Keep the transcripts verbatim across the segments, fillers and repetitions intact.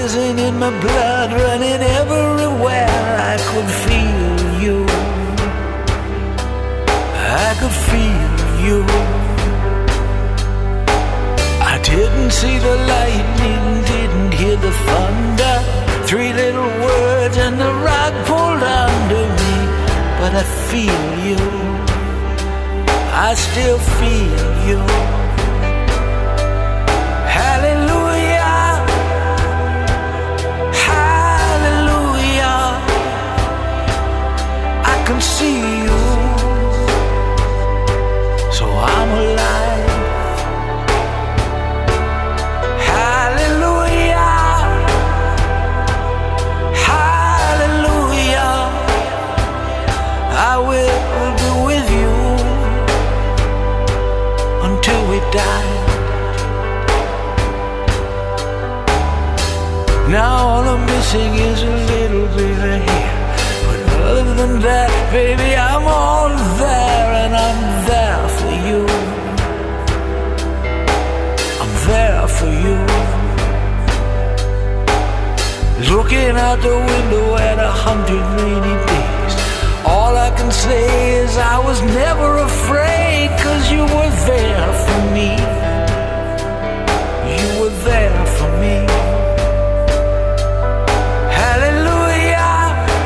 poison in my blood, running everywhere. I could feel you, I could feel you. I didn't see the lightning, didn't hear the thunder. Three little words and the rug pulled under me. But I feel you, I still feel you. Hallelujah, hallelujah. I can see you, so I'm alive. Hallelujah, hallelujah. I will be with you until we die. Now all I'm missing is a little bit of here, but other than that, baby, I'm all there, and I'm there for you. I'm there for you. Looking out the window at a hundred rainy days, all I can say is I was never afraid, 'cause you were there for me. You were there for me. Hallelujah,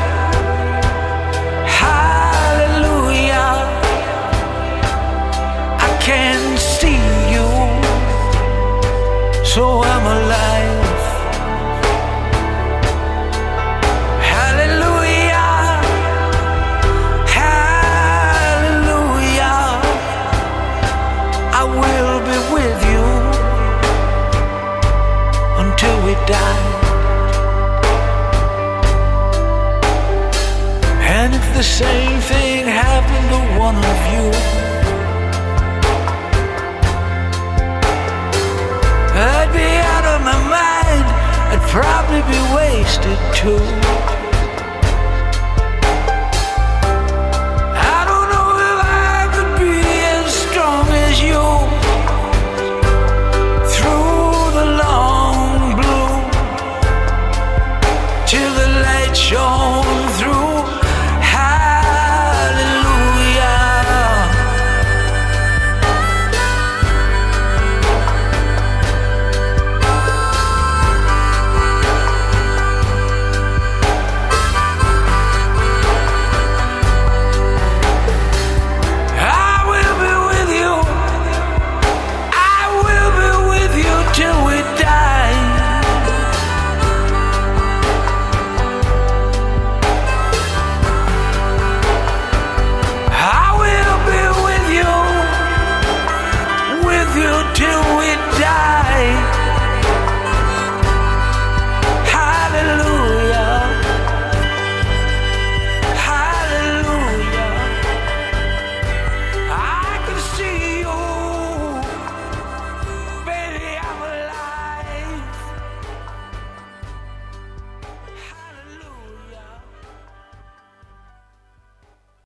hallelujah. I can see you, so I'm alive. Die. And if the same thing happened to one of you, I'd be out of my mind, I'd probably be wasted too.